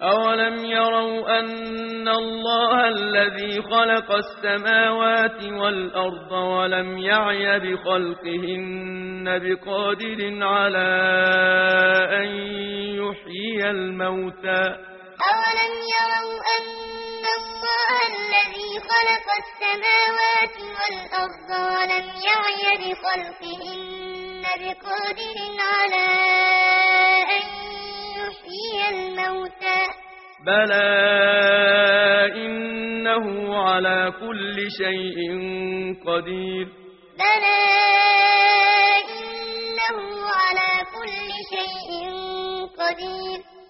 أولم يروا أن الله الذي خلق السماوات والأرض ولم يعي بخلقهن بقادر على أن يحيي الموتى أولم يروا أن الله الذي خلق السماوات والأرض ولم يعي بخلقهن بقادر على أن يحيي الموتى بلى إنه على كل شيء قدير بلى إنه على كل شيء قدير